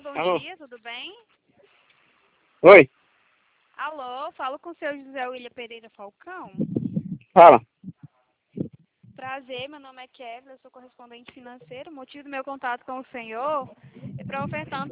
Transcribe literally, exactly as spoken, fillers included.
bom Alô? dia, tudo bem? Oi, Alô, falo com o seu José William Pereira Falcão. fala. Prazer, meu nome é Kevin, eu sou correspondente financeiro. O motivo do meu contato com o senhor é para ofertar